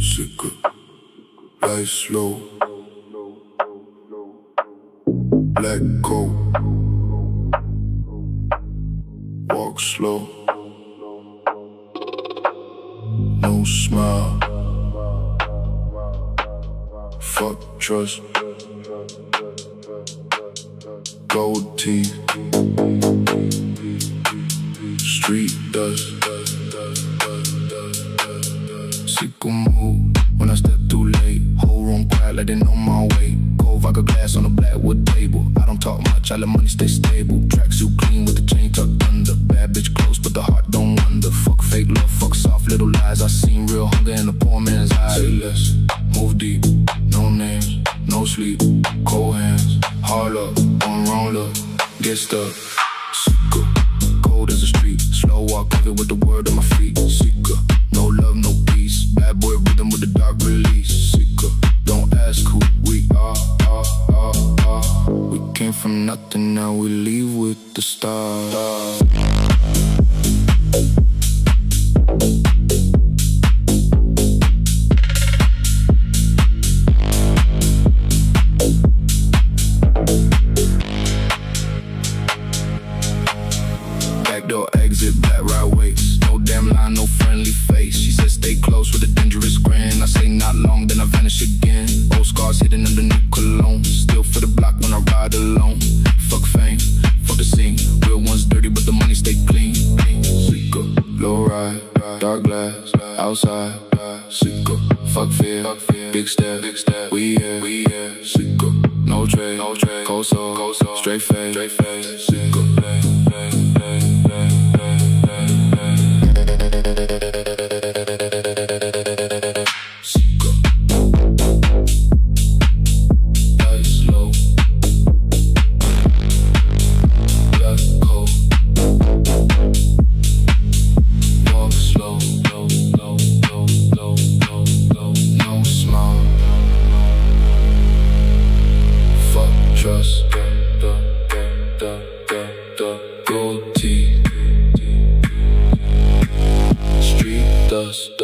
Sicker, light slow, black coat, walk slow, no smile, fuck trust, gold teeth, street dust. Sicko mood when I step too late. Whole room quiet like they know my way. Cold vodka glass on a blackwood table. I don't talk much, I let money stay stable. Tracksuit clean with the chain tucked under. Bad bitch close, but the heart don't wonder. Fuck fake love, fuck soft little lies. I seen real hunger in the poor man's eyes. Say less, move deep, no names, no sleep. Cold hands, hard luck, on wrong look, get stuck. Sicker, cold as a street. Slow walk covered with the word on my feet. Sicker, no love, no peace. Bad boy rhythm with the dark release. Sicker, don't ask who we are. We came from nothing, now we leave with the stars. Backdoor exit, black right waist. No damn line, no friendly face. She said stay close with a dangerous grin. I say not long, then I vanish again. Old scars hidden under new cologne. Still for the block when I ride alone. Fuck fame, fuck the scene. Real ones dirty, but the money stay clean. Sicker, low ride, dark glass, outside. Sicker, fuck fear, big step, we here. Sicker, no trade, cold soul, straight face. Sicker. Trust, gold teeth, street dust.